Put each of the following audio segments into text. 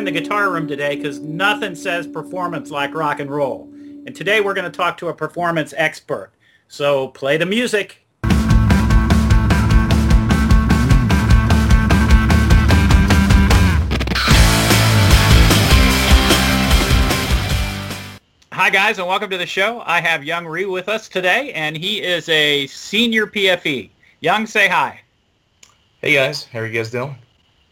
in the guitar room today because nothing says performance like rock and roll. And today we're going to talk to a performance expert. So play the music. Hi guys, and welcome to the show. I have Young Rhee with us today, and he is a senior PFE. Young, say hi. Hey guys, how are you guys doing?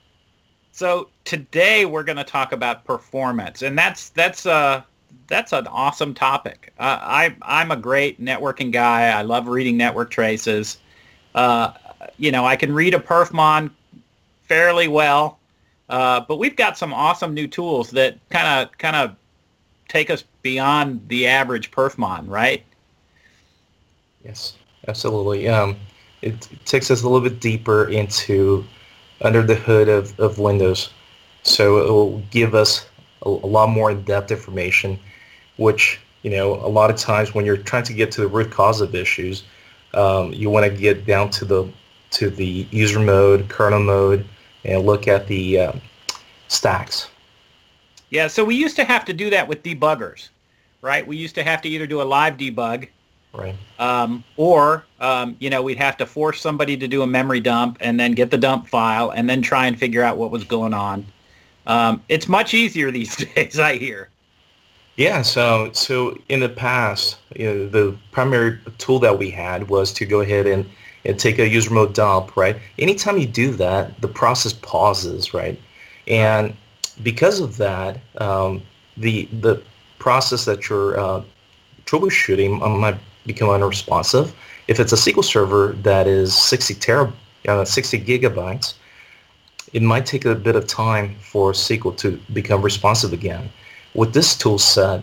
So today we're going to talk about performance, and that's an awesome topic. I'm a great networking guy. I love reading network traces. I can read a perfmon fairly well, but we've got some awesome new tools that kind of take us beyond the average perfmon, right? Yes, absolutely. It takes us a little bit deeper into under the hood of Windows. So it will give us a lot more in-depth information, which, a lot of times when you're trying to get to the root cause of issues, you want to get down to the user mode, kernel mode, and look at the stacks. Yeah, so we used to have to do that with debuggers, right? We used to have to either do a live debug, right, or we'd have to force somebody to do a memory dump and then get the dump file and then try and figure out what was going on. It's much easier these days, I hear. Yeah, so in the past, the primary tool that we had was to go ahead and take a user mode dump, right? Anytime you do that, the process pauses, right? And because of that, the process that you're troubleshooting might become unresponsive. If it's a SQL server that is 60 gigabytes, it might take a bit of time for SQL to become responsive again. With this tool set,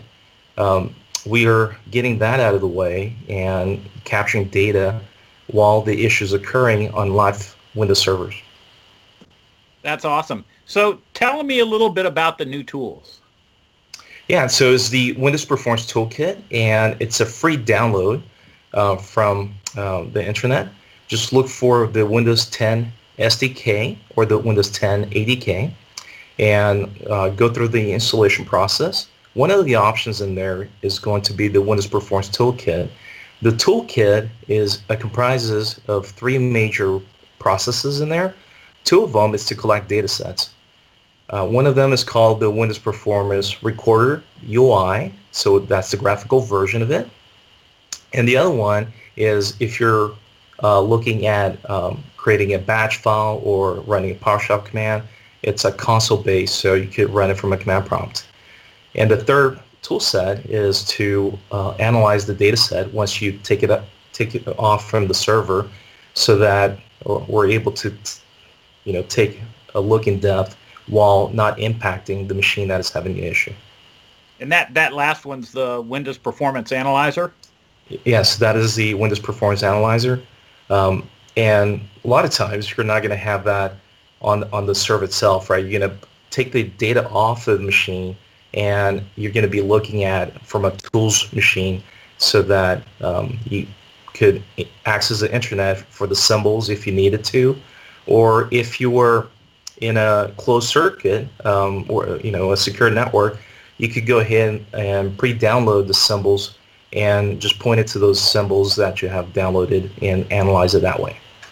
we are getting that out of the way and capturing data while the issue is occurring on live Windows servers. That's awesome. So tell me a little bit about the new tools. Yeah, so it's the Windows Performance Toolkit, and it's a free download from the internet. Just look for the Windows 10 SDK or the Windows 10 ADK and go through the installation process. One of the options in there is going to be the Windows Performance Toolkit. The toolkit comprises of three major processes in there. Two of them is to collect data sets. One of them is called the Windows Performance Recorder UI, so that's the graphical version of it. And the other one is if you're looking at creating a batch file or running a PowerShell command, it's a console-based, so you could run it from a command prompt. And the third tool set is to analyze the data set once you take it off from the server, so that we're able to take a look in depth while not impacting the machine that is having the issue. And that last one's the Windows Performance Analyzer? Yes, that is the Windows Performance Analyzer. And a lot of times you're not going to have that on the server itself, right? You're going to take the data off of the machine and you're going to be looking at from a tools machine so that you could access the internet for the symbols if you needed to, or if you were in a closed circuit or a secure network, you could go ahead and pre-download the symbols and just point it to those symbols that you have downloaded and analyze it that way.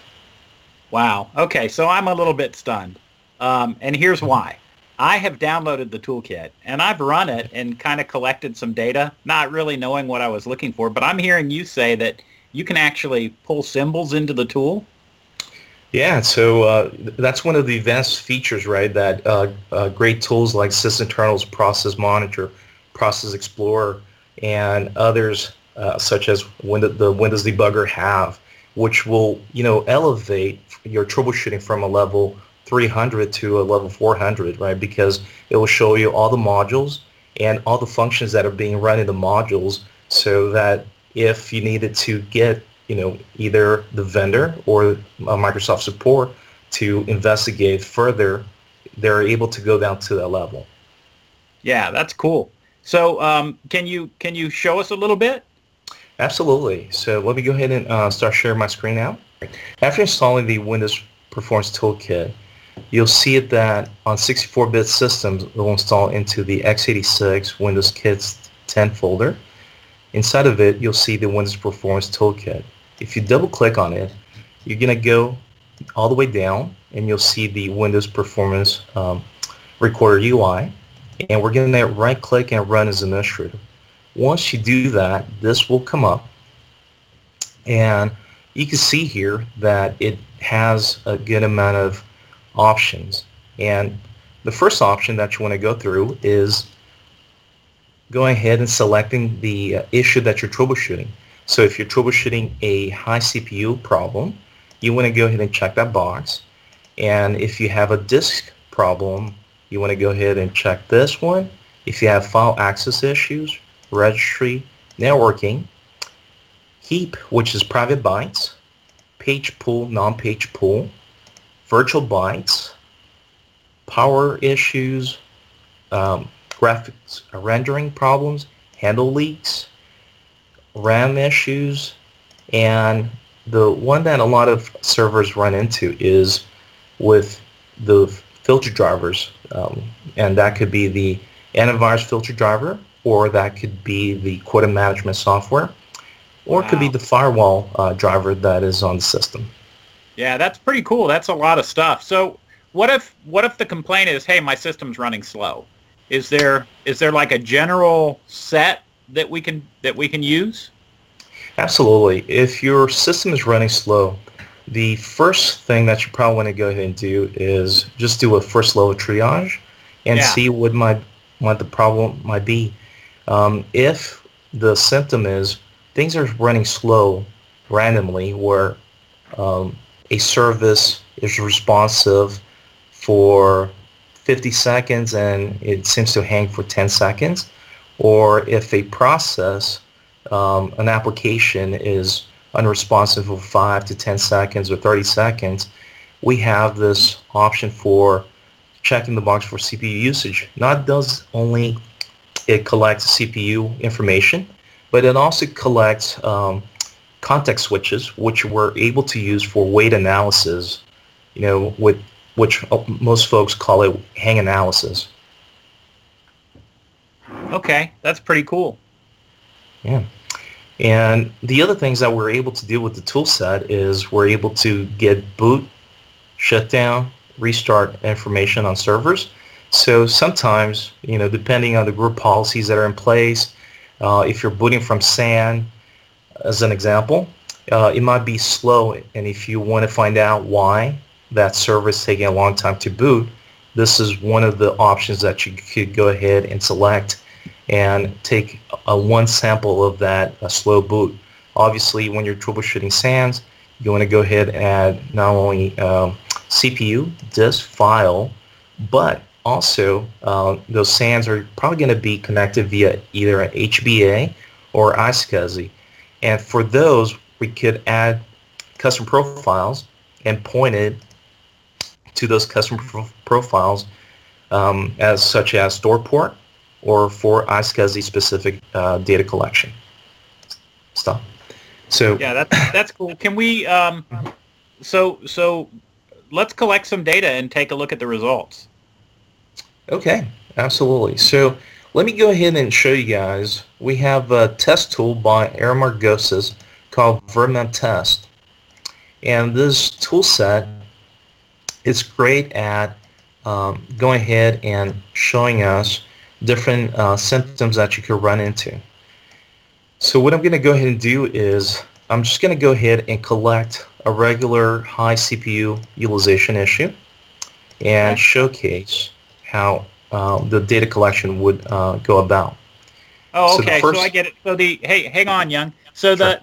Wow. Okay, so I'm a little bit stunned. And here's why. I have downloaded the toolkit, and I've run it and kind of collected some data, not really knowing what I was looking for, but I'm hearing you say that you can actually pull symbols into the tool? Yeah, so that's one of the advanced features, right, that great tools like sysinternal's Process Monitor, Process Explorer, and others such as the Windows Debugger have, which will, elevate your troubleshooting from a level 300 to a level 400, right, because it will show you all the modules and all the functions that are being run in the modules, so that if you needed to get either the vendor or Microsoft support to investigate further, they're able to go down to that level. Yeah, that's cool. So can you show us a little bit? Absolutely. So let me go ahead and start sharing my screen now. After installing the Windows Performance Toolkit, you'll see it that on 64-bit systems, it will install into the x86 Windows Kits 10 folder. Inside of it, you'll see the Windows Performance Toolkit. If you double-click on it, you're going to go all the way down, and you'll see the Windows Performance Recorder UI, and we're going to right-click and run as administrator. Once you do that, this will come up, and you can see here that it has a good amount of options. And the first option that you want to go through is going ahead and selecting the issue that you're troubleshooting. So if you're troubleshooting a high CPU problem, you want to go ahead and check that box. And if you have a disk problem, you want to go ahead and check this one. If you have file access issues, registry, networking, heap, which is private bytes, page pool, non-page pool, virtual bytes, power issues, graphics rendering problems, handle leaks, RAM issues, and the one that a lot of servers run into is with the filter drivers, and that could be the antivirus filter driver, or that could be the quota management software, or it could be the firewall driver that is on the system. Yeah, that's pretty cool. That's a lot of stuff. So what if the complaint is, hey, my system's running slow? Is there like a general set that we can use? Absolutely. If your system is running slow, the first thing that you probably want to go ahead and do is just do a first level triage and see what the problem might be. If the symptom is things are running slow randomly, where a service is responsive for 50 seconds and it seems to hang for 10 seconds, or if a process, an application is unresponsive for 5 to 10 seconds or 30 seconds, we have this option for checking the box for CPU usage. Not does only it collects CPU information, but it also collects context switches, which we're able to use for weight analysis, with which most folks call it hang analysis. Okay, that's pretty cool. Yeah. And the other things that we're able to do with the tool set is we're able to get boot, shutdown, restart information on servers. So sometimes, depending on the group policies that are in place, if you're booting from SAN, as an example, it might be slow, and if you want to find out why that server is taking a long time to boot, this is one of the options that you could go ahead and select and take one sample of that slow boot. Obviously, when you're troubleshooting SANs, you want to go ahead and add not only CPU, disk, file, but also those SANs are probably going to be connected via either an HBA or iSCSI. And for those, we could add custom profiles and point it to those custom profiles as such as store port or for iSCSI specific data collection stuff. So yeah, that's cool. Can we so let's collect some data and take a look at the results. Okay, absolutely. So let me go ahead and show you guys. We have a test tool by Aramark Gosses called Vermem Test. And this tool set is great at going ahead and showing us different symptoms that you could run into. So what I'm going to go ahead and do is I'm just going to go ahead and collect a regular high CPU utilization issue and showcase how the data collection would go about. Oh, okay. So I get it. So hang on, Young. So sure.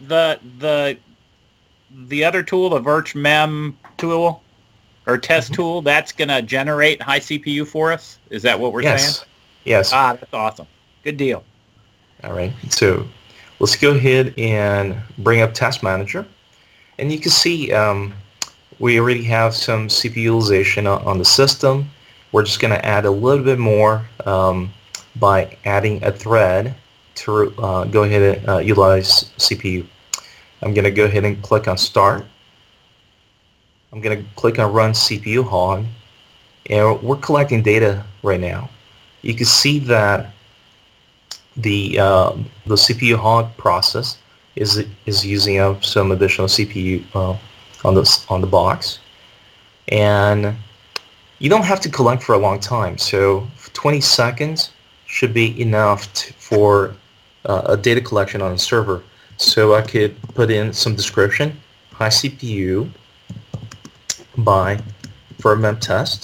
the other tool, the VirchMem tool or test tool, that's going to generate high CPU for us? Is that what we're saying? Yes. Ah, that's awesome. Good deal. All right. So let's go ahead and bring up Task Manager. And you can see we already have some CPU utilization on the system. We're just going to add a little bit more by adding a thread to go ahead and utilize CPU. I'm going to go ahead and click on Start. I'm going to click on Run CPU Hog. And we're collecting data right now. You can see that the CPU hog process is using up some additional CPU on the box, and you don't have to collect for a long time. So 20 seconds should be enough for a data collection on a server. So I could put in some description: high CPU by firmware test.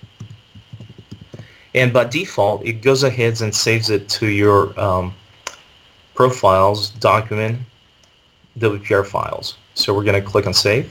And by default, it goes ahead and saves it to your profiles, document, WPR files. So we're going to click on save.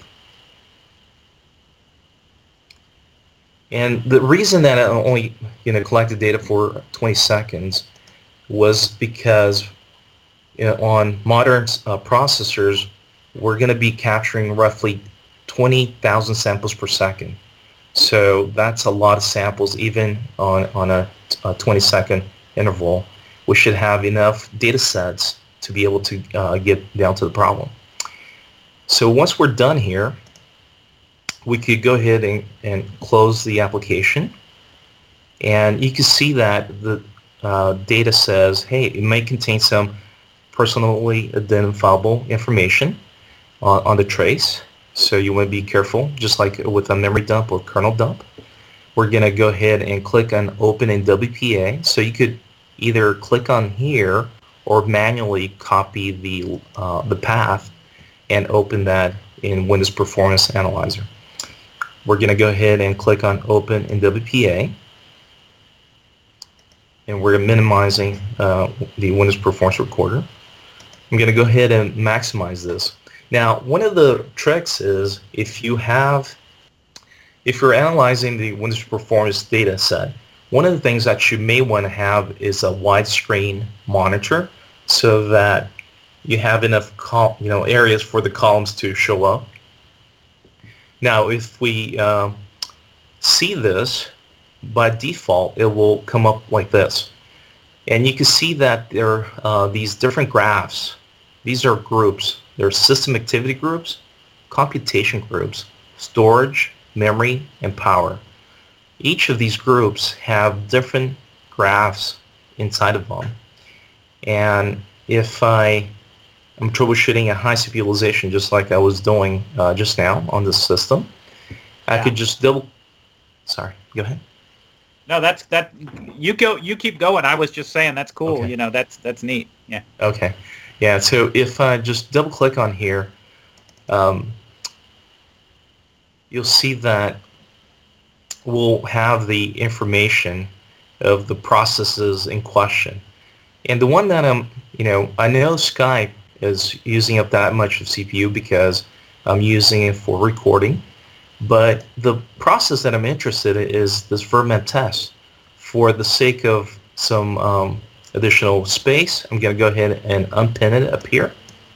And the reason that I only collected data for 20 seconds was because on modern processors, we're going to be capturing roughly 20,000 samples per second. So that's a lot of samples, even on a 20-second interval. We should have enough data sets to be able to get down to the problem. So once we're done here, we could go ahead and close the application. And you can see that the data says, hey, it may contain some personally identifiable information on the trace. So you want to be careful, just like with a memory dump or kernel dump. We're going to go ahead and click on Open in WPA. So you could either click on here or manually copy the path and open that in Windows Performance Analyzer. We're going to go ahead and click on Open in WPA. And we're minimizing the Windows Performance Recorder. I'm going to go ahead and maximize this. Now, one of the tricks is if you're analyzing the Windows Performance data set, one of the things that you may want to have is a widescreen monitor so that you have enough areas for the columns to show up. Now, if we see this, by default, it will come up like this. And you can see that there are these different graphs. These are groups. There are system activity groups, computation groups, storage, memory, and power. Each of these groups have different graphs inside of them. And if I'm troubleshooting a high CPU utilization, just like I was doing just now on this system, I could just sorry, go ahead. No, you keep going. I was just saying that's cool. Okay. That's neat. Yeah. Okay. Yeah, so if I just double click on here, you'll see that we'll have the information of the processes in question. And the one that I know Skype is using up that much of CPU because I'm using it for recording, but the process that I'm interested in is this firmware test. For the sake of some additional space, I'm going to go ahead and unpin it up here.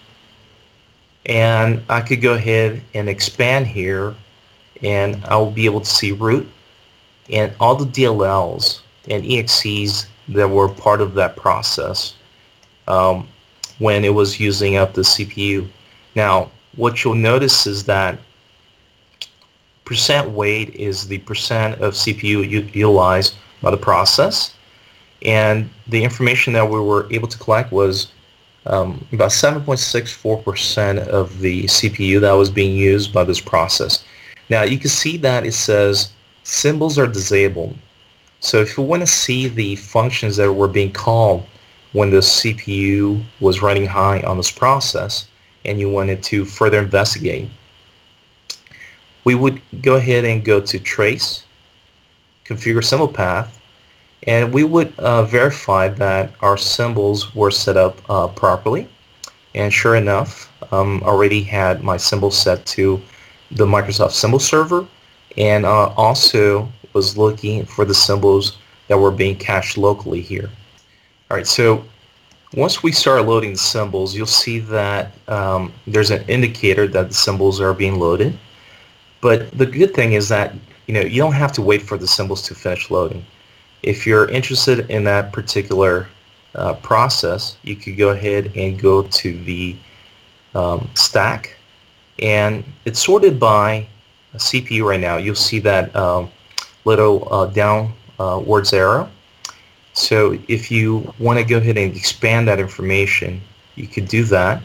And I could go ahead and expand here, and I'll be able to see root and all the DLLs and EXEs that were part of that process when it was using up the CPU. Now, what you'll notice is that percent weight is the percent of CPU utilized by the process. And the information that we were able to collect was about 7.64% of the CPU that was being used by this process. Now you can see that it says symbols are disabled. So if you want to see the functions that were being called when the CPU was running high on this process and you wanted to further investigate, we would go ahead and go to Trace, Configure Symbol Path, and we would verify that our symbols were set up properly. And sure enough, already had my symbol set to the Microsoft Symbol Server, and also was looking for the symbols that were being cached locally here. All right, so once we start loading the symbols, you'll see that there's an indicator that the symbols are being loaded. But the good thing is that you don't have to wait for the symbols to finish loading. If you're interested in that particular process, you could go ahead and go to the stack, and it's sorted by CPU right now. You'll see that little downwards arrow. So if you want to go ahead and expand that information, you could do that.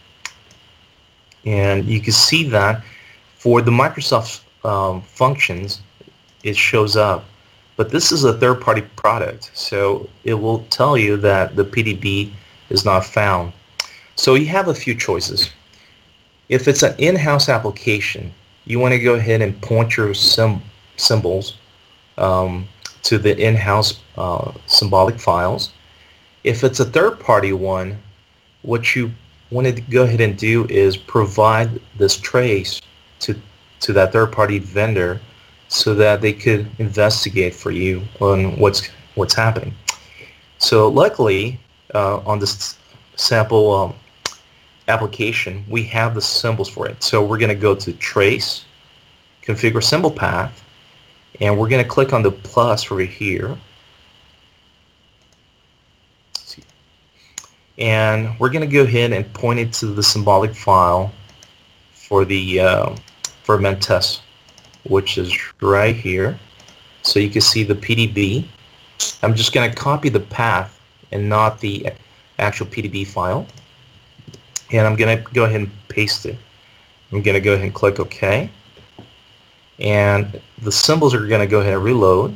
And you can see that for the Microsoft functions, it shows up. But this is a third-party product, so it will tell you that the PDB is not found. So you have a few choices. If it's an in-house application, you want to go ahead and point your symbols to the in-house symbolic files. If it's a third-party one, what you want to go ahead and do is provide this trace to that third-party vendor so that they could investigate for you on what's happening. So luckily, on this sample application, we have the symbols for it. So we're going to go to Trace, Configure Symbol Path, and we're going to click on the plus over here. And we're going to go ahead and point it to the symbolic file for the ferment test, which is right here. So you can see the PDB. I'm just going to copy the path and not the actual PDB file. And I'm going to go ahead and paste it. I'm going to go ahead and click OK. And the symbols are going to go ahead and reload.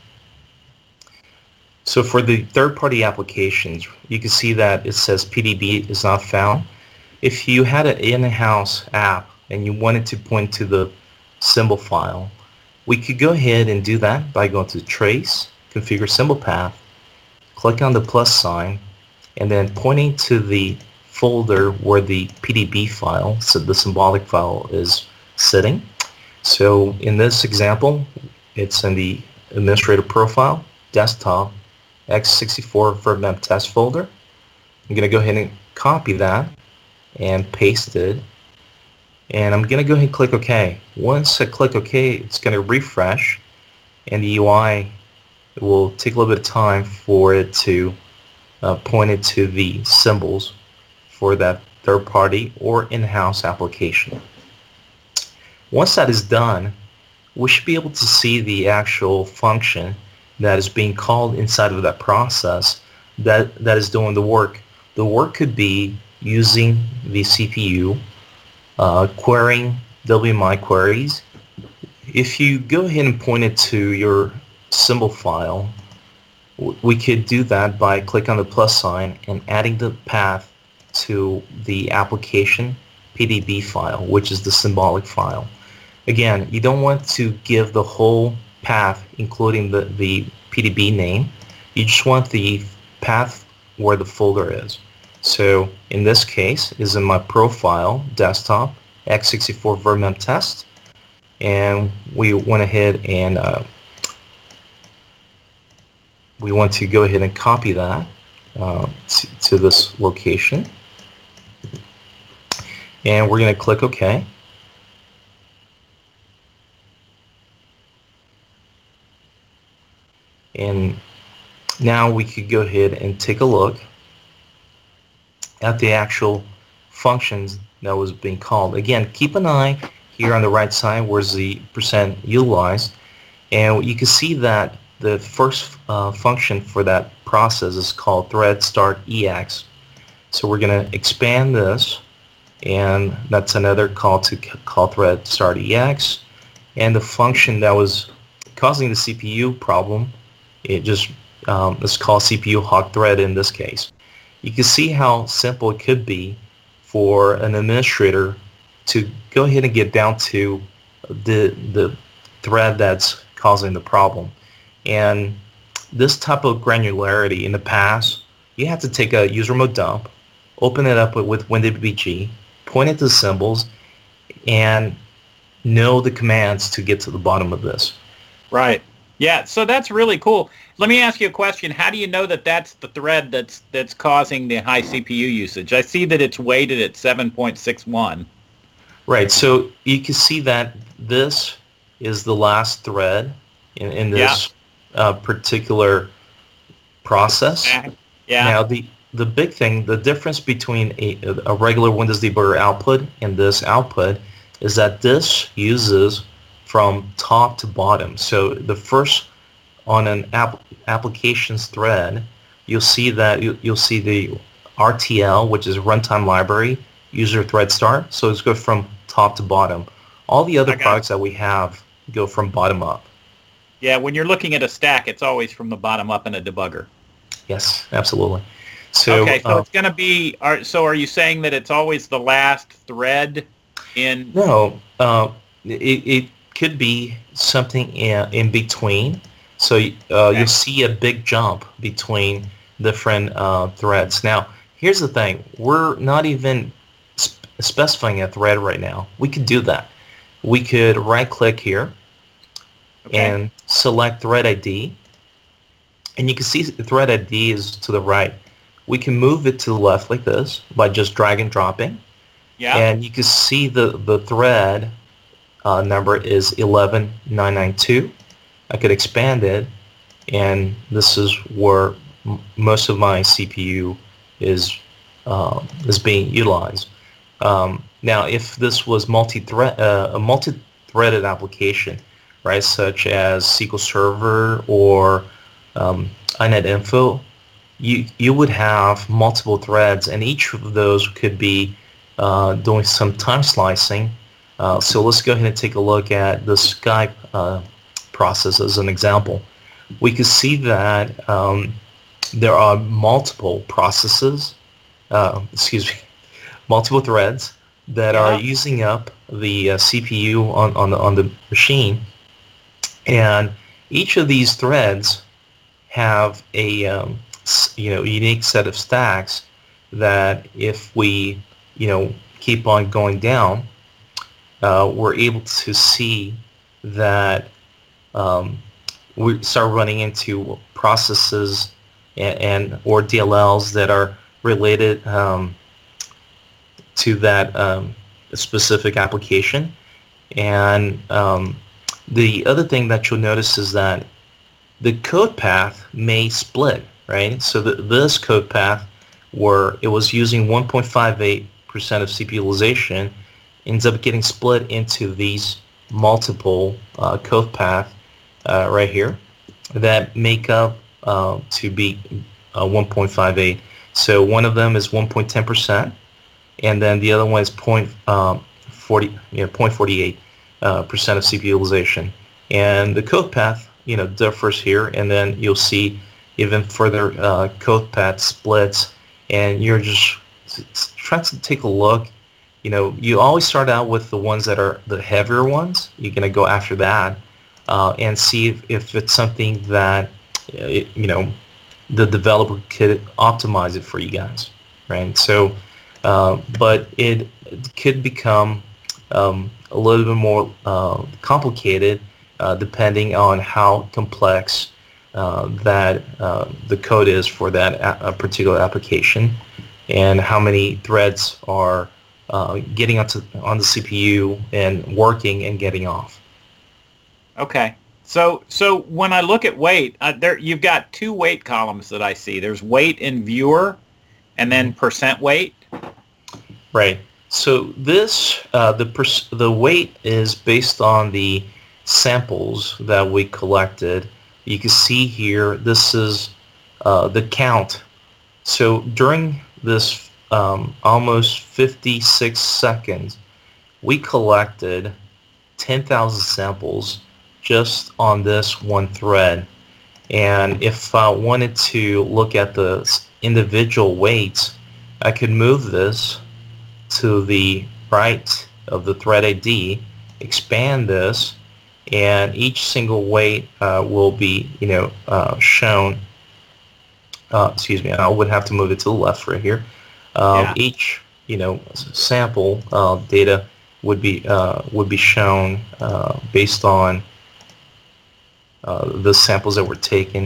So for the third-party applications, you can see that it says PDB is not found. If you had an in-house app and you wanted to point to the symbol file, we could go ahead and do that by going to Trace, Configure Symbol Path, click on the plus sign, and then pointing to the folder where the PDB file, so the symbolic file, is sitting. So in this example, it's in the administrator profile, desktop, x64 verbmem test folder. I'm going to go ahead and copy that and paste it. And I'm going to go ahead and click OK. Once I click OK, it's going to refresh, and the UI will take a little bit of time for it to point it to the symbols for that third-party or in-house application. Once that is done, we should be able to see the actual function that is being called inside of that process that is doing the work. The work could be using the CPU, querying WMI queries. If you go ahead and point it to your symbol file, we could do that by clicking on the plus sign and adding the path to the application PDB file, which is the symbolic file. Again, you don't want to give the whole path, including the PDB name. You just want the path where the folder is. So in this case, is in my profile, desktop, x64 verbmem test, and we went ahead and we want to go ahead and copy that to this location, and we're going to click OK. And now we could go ahead and take a look at the actual functions that was being called. Again, keep an eye here on the right side where's the percent utilized, and you can see that the first function for that process is called thread start ex. So we're going to expand this, and that's another call to call thread start ex. And the function that was causing the CPU problem, it just let's call CPU hot thread in this case. You can see how simple it could be for an administrator to go ahead and get down to the thread that's causing the problem. And this type of granularity in the past, you have to take a user mode dump, open it up with WinDBG, point it to the symbols, and know the commands to get to the bottom of this. Right. Yeah, so that's really cool. Let me ask you a question. How do you know that that's the thread that's causing the high CPU usage? I see that it's weighted at 7.61. Right, so you can see that this is the last thread in this particular process. Yeah. Now, the big thing, the difference between a regular Windows debugger output and this output is that this uses from top to bottom. So the first on an applications thread, you'll see that you'll see the RTL, which is runtime library, user thread start. So it's go from top to bottom. All the other products that we have go from bottom up. Yeah, when you're looking at a stack, it's always from the bottom up in a debugger. Yes, absolutely. So, okay, so it's going to be. So are you saying that it's always the last thread in? No, it could be something in between. So you'll see a big jump between different threads. Now, here's the thing. We're not even specifying a thread right now. We could do that. We could right-click here and select thread ID. And you can see the thread ID is to the right. We can move it to the left like this by just drag and dropping. Yeah. And you can see the thread number is 11992. I could expand it, and this is where most of my CPU is being utilized. Now, if this was a multi-threaded application, right, such as SQL Server or iNetInfo, you would have multiple threads, and each of those could be doing some time slicing. So let's go ahead and take a look at the Skype process as an example. We can see that there are multiple processes, multiple threads that are using up the CPU on the machine, and each of these threads have a unique set of stacks that if we keep on going down, we're able to see that we start running into processes and or DLLs that are related to that specific application. And the other thing that you'll notice is that the code path may split, right? So this code path, where it was using 1.58% of CPU utilization, ends up getting split into these multiple code paths right here that make up to be 1.58. So one of them is 1.10%, and then the other one is 0.48% of CPU utilization. And the code path, differs here, and then you'll see even further code path splits, and you're just trying to take a look. You always start out with the ones that are the heavier ones. You're going to go after that and see if it's something that, the developer could optimize it for you guys, right? So, but it could become a little bit more complicated depending on how complex that the code is for that particular application, and how many threads are getting on the CPU and working and getting off. Okay. So when I look at weight, there you've got two weight columns that I see. There's weight in viewer, and then percent weight. Right. So this the weight is based on the samples that we collected. You can see here this is the count. So during this almost 56 seconds, we collected 10,000 samples just on this one thread. And if I wanted to look at the individual weights, I could move this to the right of the thread ID, expand this, and each single weight will be shown. Excuse me, I would have to move it to the left right here. Each sample data would be shown based on the samples that were taken.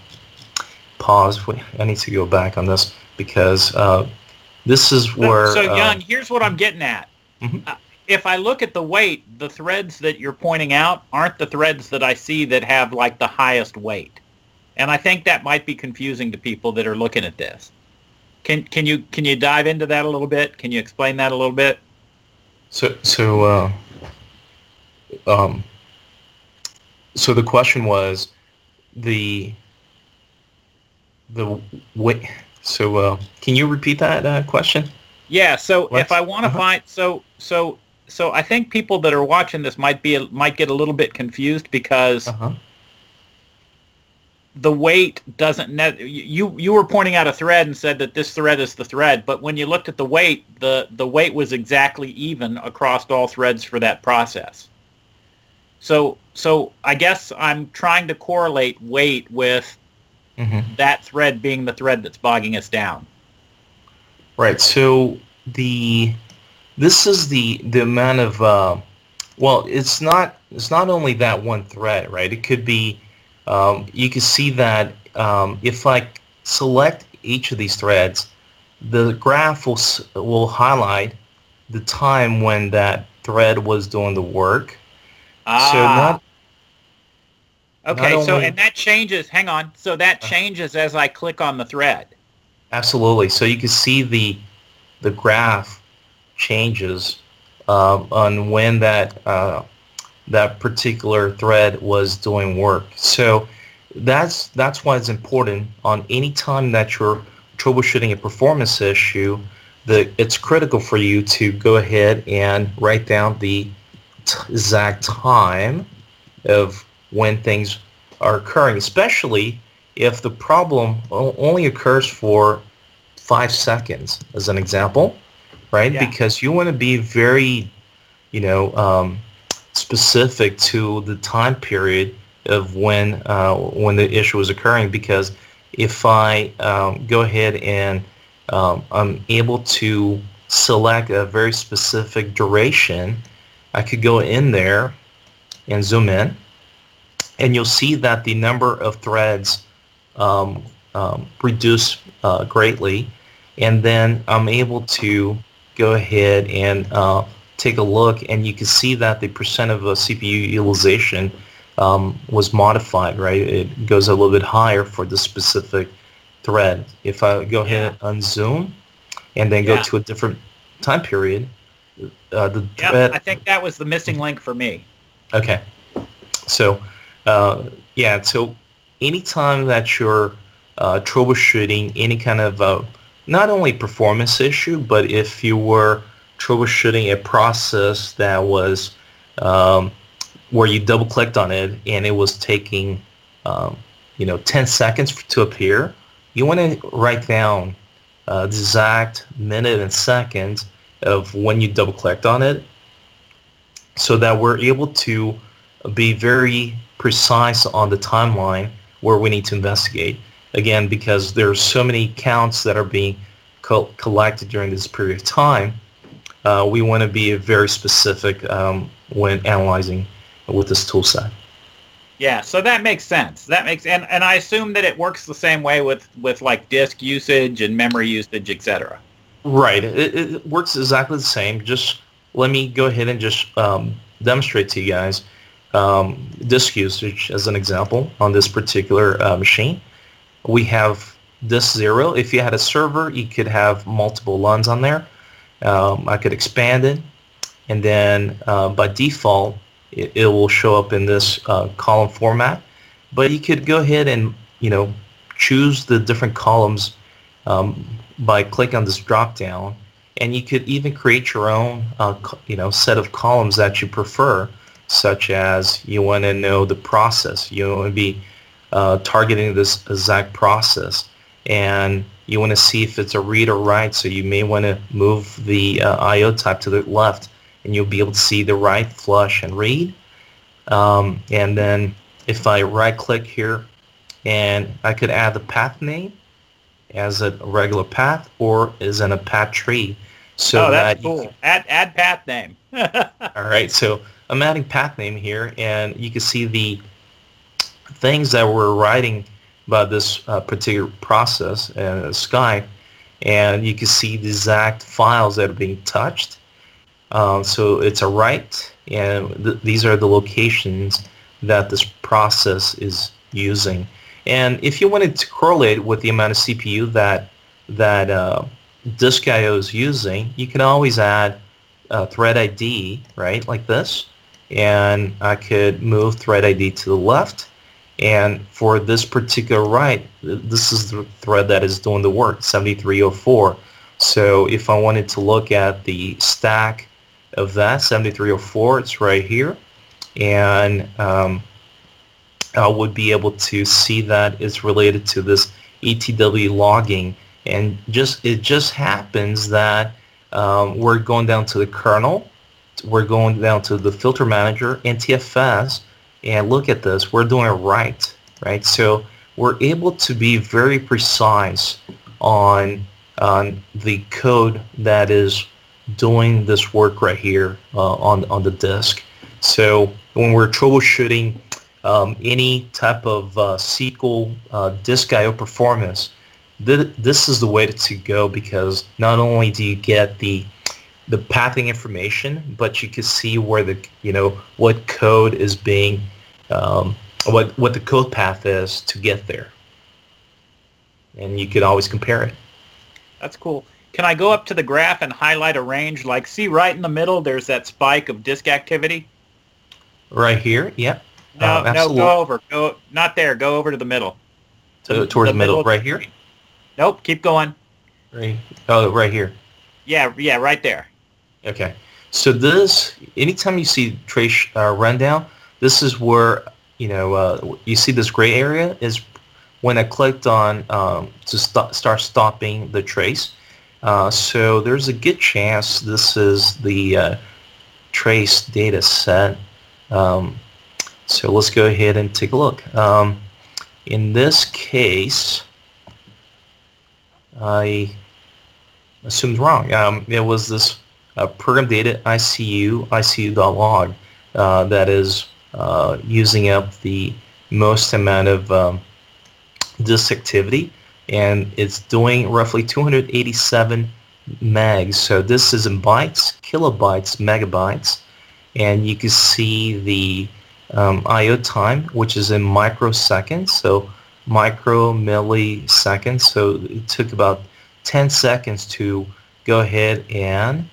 Pause. I need to go back on this because this is where. So Jan, here's what I'm getting at. Mm-hmm. If I look at the weight, the threads that you're pointing out aren't the threads that I see that have like the highest weight, and I think that might be confusing to people that are looking at this. Can you dive into that a little bit? Can you explain that a little bit? So So the question was the wait. So can you repeat that question? Yeah. So if Lex? I want to Uh-huh. find so I think people that are watching this might get a little bit confused because Uh-huh. the weight doesn't you were pointing out a thread and said that this thread is the thread, but when you looked at the weight, the weight was exactly even across all threads for that process. So I guess I'm trying to correlate weight with Mm-hmm. that thread being the thread that's bogging us down. Right. So the this is the amount of well, it's not only that one thread, right? It could be you can see that if I select each of these threads, the graph will highlight the time when that thread was doing the work. So Ah, not okay. So only and that changes. Hang on. So that uh, changes as I click on the thread. absolutely. So you can see the graph changes on when that particular thread was doing work. So that's why it's important on any time that you're troubleshooting a performance issue, that it's critical for you to go ahead and write down the exact time of when things are occurring, especially if the problem only occurs for 5 seconds, as an example, right? Yeah. Because you want to be very, you know, specific to the time period of when the issue is occurring. Because if I go ahead and I'm able to select a very specific duration, I could go in there and zoom in, and you'll see that the number of threads reduce greatly, and then I'm able to go ahead and take a look, and you can see that the percent of CPU utilization was modified, right? It goes a little bit higher for the specific thread. If I go Yeah. ahead and unzoom and then go Yeah. to a different time period, the Yep. thread, I think that was the missing link for me. okay. So, yeah, so anytime that you're troubleshooting any kind of not only performance issue, but if you were troubleshooting a process that was where you double clicked on it and it was taking, um, 10 seconds to appear, you want to write down the exact minute and seconds of when you double clicked on it, so that we're able to be very precise on the timeline where we need to investigate. Again, because there's so many counts that are being collected during this period of time, we want to be very specific when analyzing with this tool set. Yeah, so that makes sense. That makes and I assume that it works the same way with like disk usage and memory usage, etc. Right. It works exactly the same. Just let me go ahead and just demonstrate to you guys disk usage as an example on this particular machine. We have disk 0. If you had a server, you could have multiple LUNs on there. I could expand it, and then by default, it will show up in this column format. But you could go ahead and choose the different columns by clicking on this drop down, and you could even create your own set of columns that you prefer, such as you want to know the process. You want to be targeting this exact process, and you want to see if it's a read or write, so you may want to move the I/O type to the left, and you'll be able to see the write, flush, and read. And then if I right click here, and I could add the path name as a regular path or as in a path tree, so Oh, that's that you can, cool. Add path name. all right, so I'm adding path name here, and you can see the things that we're writing about this particular process, Sky, and you can see the exact files that are being touched. So it's a write, and these are the locations that this process is using. And if you wanted to correlate with the amount of CPU that disk I/O is using, you can always add thread ID, right, like this, and I could move thread ID to the left. And for this particular write, this is the thread that is doing the work, 7304. So if I wanted to look at the stack of that, 7304, it's right here. And I would be able to see that it's related to this ETW logging. And it just happens that we're going down to the kernel, we're going down to the filter manager, NTFS, and look at this, we're doing it right? So we're able to be very precise on the code that is doing this work right here on the disk. So when we're troubleshooting any type of SQL disk I/O performance, this is the way to go, because not only do you get the pathing information, but you can see where what code is being what the code path is to get there, and you could always compare it. That's cool. Can I go up to the graph and highlight a range? Like, see right in the middle, there's that spike of disk activity. Right here, yeah. No, go over. Not there. Go over to the middle. Towards the middle, right here. Nope, keep going. Right here. Yeah, right there. Okay. So this, anytime you see trace rundown, this is where you see this gray area is when I clicked on to start stopping the trace. So there's a good chance this is the trace data set. So let's go ahead and take a look. In this case, I assumed wrong. It was this program data ICU.log that is using up the most amount of disk activity, and it's doing roughly 287 megs. So this is in bytes, kilobytes, megabytes, and you can see the I/O time, which is in microseconds, so millisecond. So it took about 10 seconds to go ahead and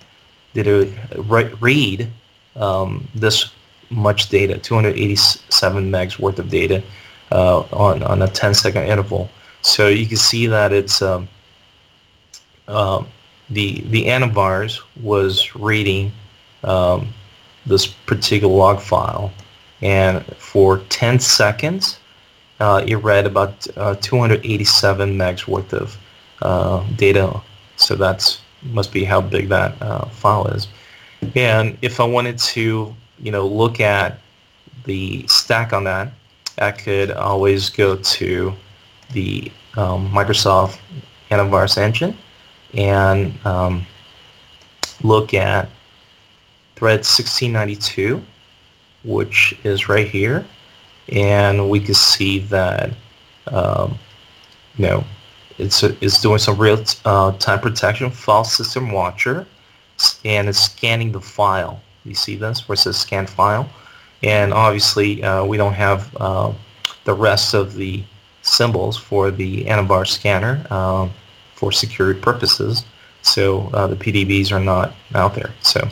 read this much data, 287 megs worth of data on a 10-second interval. So you can see that it's the antivirus was reading this particular log file, and for 10 seconds it read about 287 megs worth of data. So that's must be how big that file is. And if I wanted to look at the stack on that, I could always go to the Microsoft Antivirus Engine and look at thread 1692, which is right here, and we can see that it's doing some real-time protection, file system watcher, and it's scanning the file. You see this where it says scan file, and obviously we don't have the rest of the symbols for the antivirus scanner for security purposes, so the PDBs are not out there. So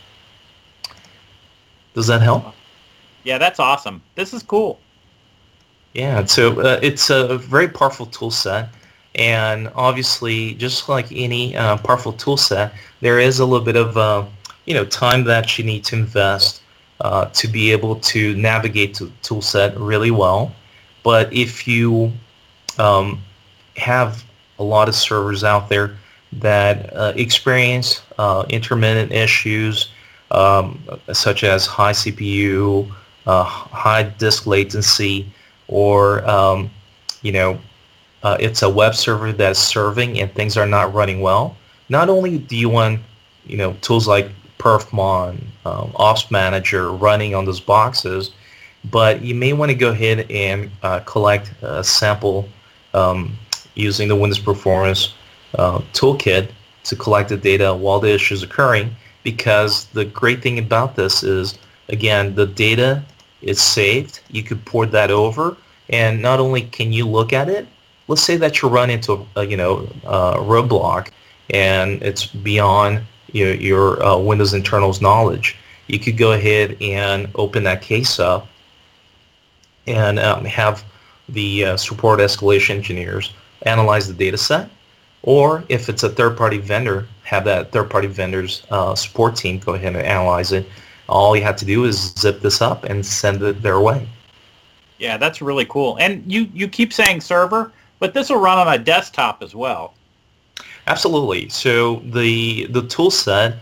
does that help? Yeah, that's awesome. This is cool. Yeah, so it's a very powerful tool set, and obviously just like any powerful tool set, there is a little bit of time that you need to invest to be able to navigate the tool set really well. But if you have a lot of servers out there that experience intermittent issues such as high CPU, high disk latency, or it's a web server that's serving and things are not running well, not only do you want tools like Perfmon, Ops Manager running on those boxes, but you may want to go ahead and collect a sample using the Windows Performance Toolkit to collect the data while the issue is occurring, because the great thing about this is, again, the data is saved. You could port that over, and not only can you look at it, let's say that you run into a roadblock and it's beyond your Windows internals knowledge. you could go ahead and open that case up and have the support escalation engineers analyze the data set. Or if it's a third-party vendor, have that third-party vendor's support team go ahead and analyze it. All you have to do is zip this up and send it their way. Yeah, that's really cool. And you keep saying server, but this will run on a desktop as well. Absolutely. So the tool set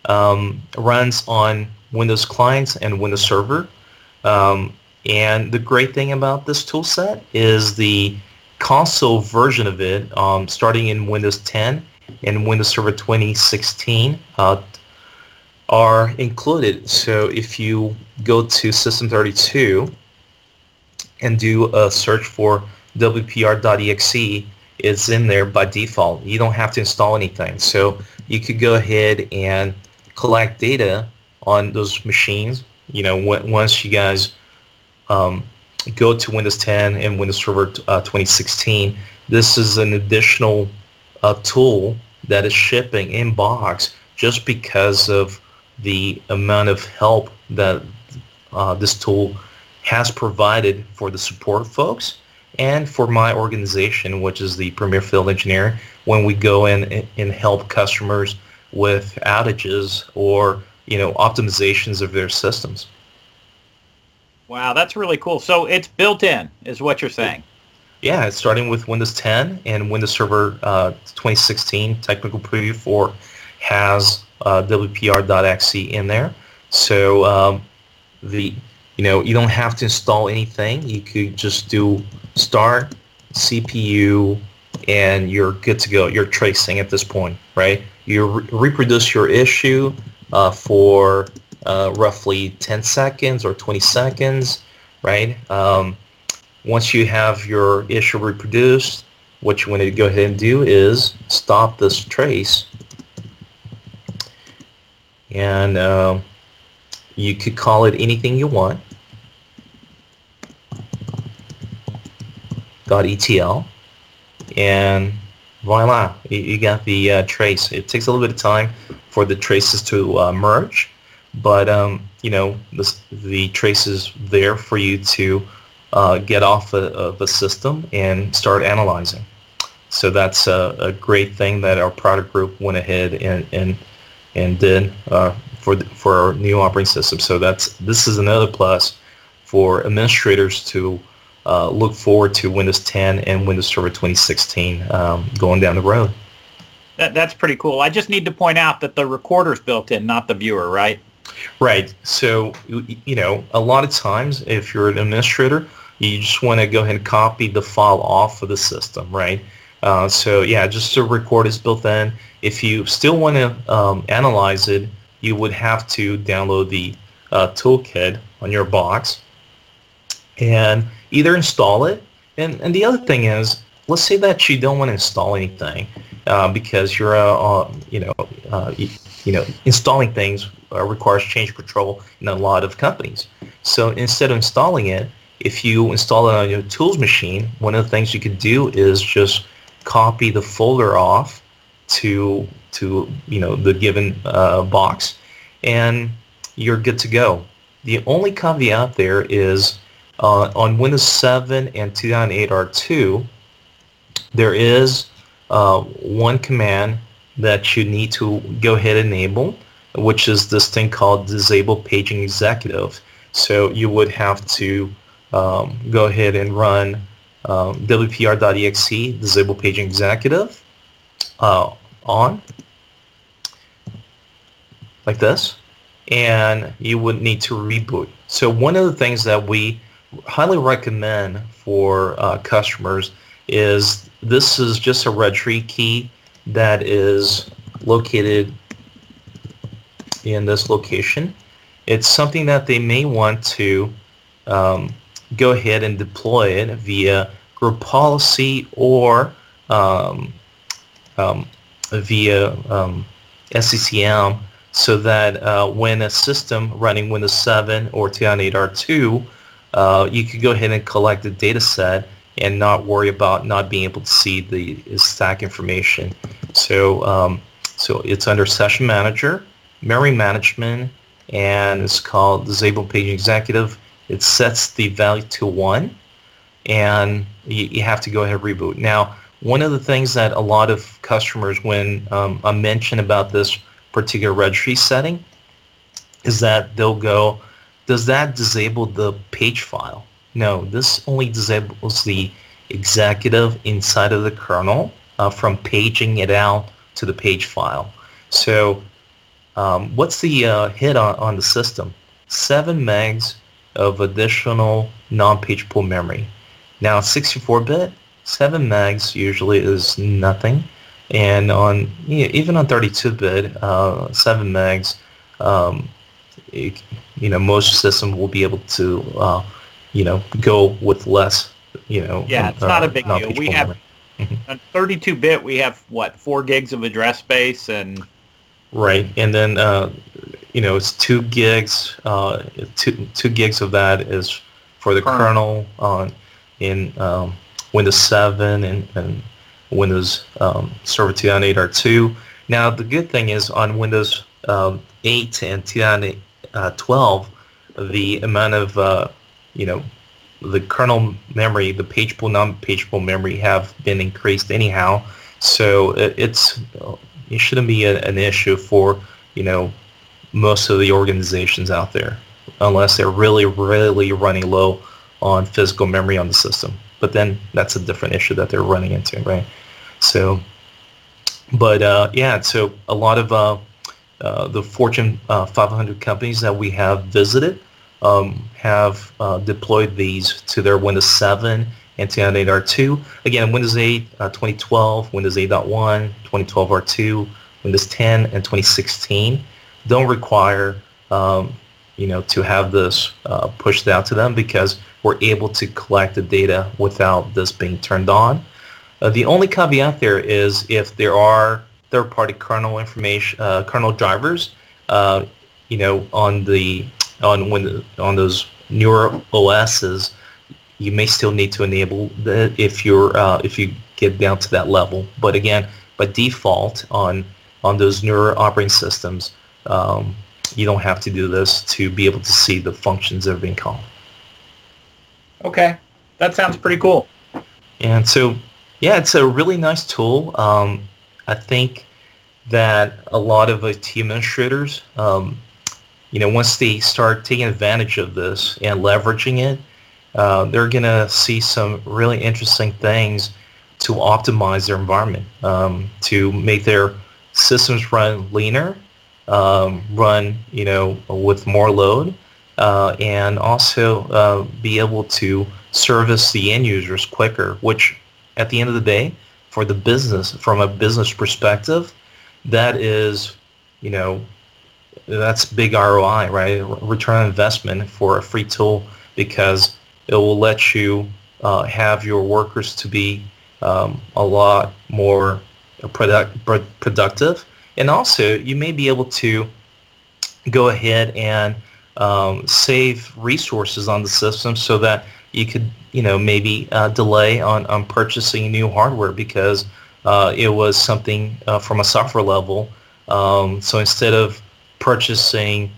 runs on Windows clients and Windows Server. And the great thing about this tool set is the console version of it, starting in Windows 10 and Windows Server 2016, are included. So if you go to System32 and do a search for WPR.exe, it's in there by default. You don't have to install anything. So you could go ahead and collect data on those machines. You know, once you guys go to Windows 10 and Windows Server 2016, this is an additional tool that is shipping in box just because of the amount of help that this tool has provided for the support folks and for my organization, which is the Premier Field Engineer, when we go in and help customers with outages or, you know, optimizations of their systems. Wow, that's really cool. So it's built in, is what you're saying. Yeah, it's starting with Windows 10 and Windows Server 2016 Technical Preview 4 has WPR.exe in there. So you don't have to install anything. You could just do start CPU and you're good to go. You're tracing at this point, right? You reproduce your issue for roughly 10 seconds or 20 seconds, right? Once you have your issue reproduced, what you want to go ahead and do is stop this trace. And you could call it anything you want. .etl, and voila, you got the trace. It takes a little bit of time for the traces to merge, but the trace is there for you to get off of a system and start analyzing. So that's a great thing that our product group went ahead and did for our new operating system. So this is another plus for administrators to look forward to Windows 10 and Windows Server 2016 going down the road. That's pretty cool. I just need to point out that the recorder's built in, not the viewer, right? Right. So, a lot of times if you're an administrator, you just want to go ahead and copy the file off of the system, right? So, yeah, just the record is built in. If you still want to analyze it, you would have to download the toolkit on your box and either install it, and the other thing is, let's say that you don't want to install anything because you're installing things requires change control in a lot of companies. So instead of installing it, if you install it on your tools machine, one of the things you could do is just copy the folder off to the given box, and you're good to go. The only caveat there is on Windows 7 and 2.8 R2, there is one command that you need to go ahead and enable, which is this thing called Disable Paging Executive. So you would have to go ahead and run WPR.exe, Disable Paging Executive, on, like this, and you would need to reboot. So one of the things that we highly recommend for customers is this is just a registry key that is located in this location. It's something that they may want to go ahead and deploy it via group policy or via SCCM, so that when a system running Windows 7 or 2.8 R2, you could go ahead and collect the data set and not worry about not being able to see the stack information. So so it's under Session Manager, Memory Management, and it's called Disable Page Executive. It sets the value to 1, and you have to go ahead and reboot. Now, one of the things that a lot of customers, when I mention about this particular registry setting, is that they'll go, does that disable the page file? No, this only disables the executive inside of the kernel from paging it out to the page file. So what's the hit on the system? 7 megs of additional non-page pool memory. Now, 64-bit, 7 megs usually is nothing. And on even on 32-bit, 7 megs, most systems will be able to, go with less, Yeah, it's not a big deal. We have, on 32-bit, we have, 4 gigs of address space and... Right, and then, it's 2 gigs. 2 gigs of that is for the kernel in Windows 7 and Windows Server 2008 R2. Now, the good thing is on Windows 8 and 2012, the amount of, the kernel memory, the page pool, non-page pool memory have been increased anyhow. So it shouldn't be an issue for, most of the organizations out there, unless they're really, really running low on physical memory on the system. But then that's a different issue that they're running into, right? So, but so a lot of the Fortune 500 companies that we have visited have deployed these to their Windows 7 and 2008 R2. Again, Windows 8, 2012, Windows 8.1, 2012 R2, Windows 10, and 2016 don't require to have this pushed out to them because we're able to collect the data without this being turned on. The only caveat there is if there are third-party kernel information, kernel drivers, on those newer OSs, you may still need to enable that if you get down to that level. But again, by default on those newer operating systems, you don't have to do this to be able to see the functions that are being called. Okay, that sounds pretty cool. And so, yeah, it's a really nice tool. I think that a lot of IT administrators, once they start taking advantage of this and leveraging it, they're going to see some really interesting things to optimize their environment, to make their systems run leaner, run, with more load, and also be able to service the end users quicker, which at the end of the day, for the business, from a business perspective, that is, that's big ROI, right? Return on investment for a free tool, because it will let you have your workers to be a lot more productive. And also, you may be able to go ahead and save resources on the system so that you could, maybe delay on purchasing new hardware because it was something from a software level. So instead of purchasing,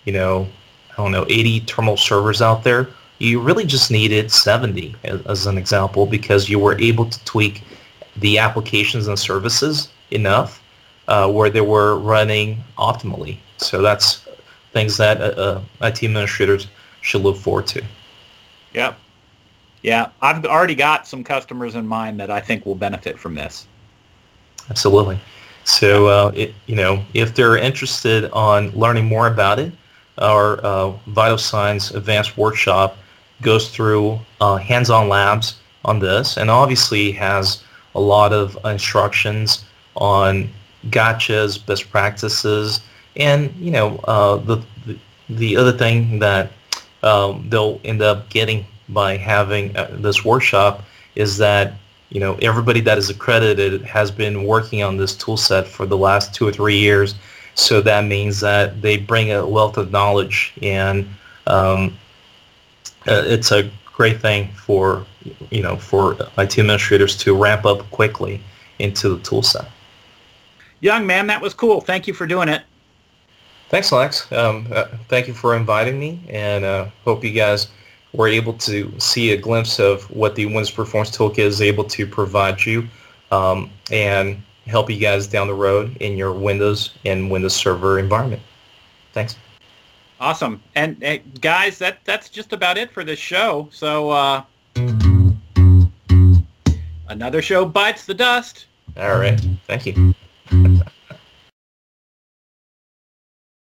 80 terminal servers out there, you really just needed 70 as an example, because you were able to tweak the applications and services enough where they were running optimally. So that's things that IT administrators should look forward to. Yep. Yeah, I've already got some customers in mind that I think will benefit from this. Absolutely. So, if they're interested on learning more about it, our Vital Signs Advanced Workshop goes through hands-on labs on this, and obviously has a lot of instructions on gotchas, best practices, and the other thing that they'll end up getting by having this workshop is that everybody that is accredited has been working on this tool set for the last 2 or 3 years. So that means that they bring a wealth of knowledge, and it's a great thing for IT administrators to ramp up quickly into the tool set. Young man, that was cool. Thank you for doing it. Thanks, Lex. Thank you for inviting me, and hope you guys were able to see a glimpse of what the Windows Performance Toolkit is able to provide you and help you guys down the road in your Windows and Windows Server environment. Thanks. Awesome. And guys, that's just about it for this show. So another show bites the dust. All right. Thank you.